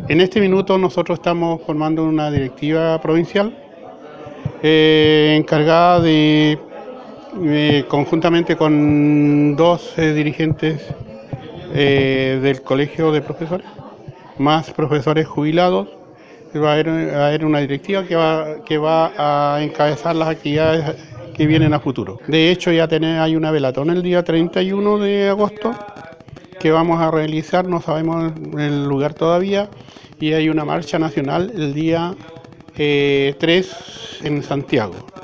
En este minuto nosotros estamos formando una directiva provincial encargada conjuntamente con dos dirigentes del colegio de profesores, más profesores jubilados. Va a haber una directiva que va a encabezar las actividades que vienen a futuro. De hecho, ya hay una velatón el día 31 de agosto que vamos a realizar, no sabemos el lugar todavía, y hay una marcha nacional el día 3 en Santiago.